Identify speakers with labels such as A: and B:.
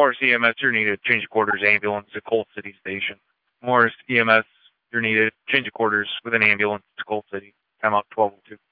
A: Morris EMS, you're needed. Change of quarters, ambulance to Coal City Station. Morris EMS, you're needed. Change of quarters with an ambulance to Coal City. Time out 1202.